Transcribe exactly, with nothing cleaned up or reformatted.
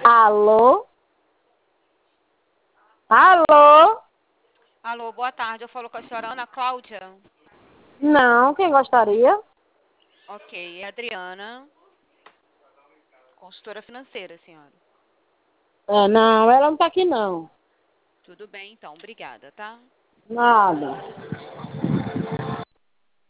Alô? Alô? Alô, boa tarde. Eu falo com a senhora Ana Cláudia. Não, quem gostaria? Ok, é a Adriana, consultora financeira, senhora. É, não, ela não tá aqui não. Tudo bem, então. Obrigada, tá? Nada.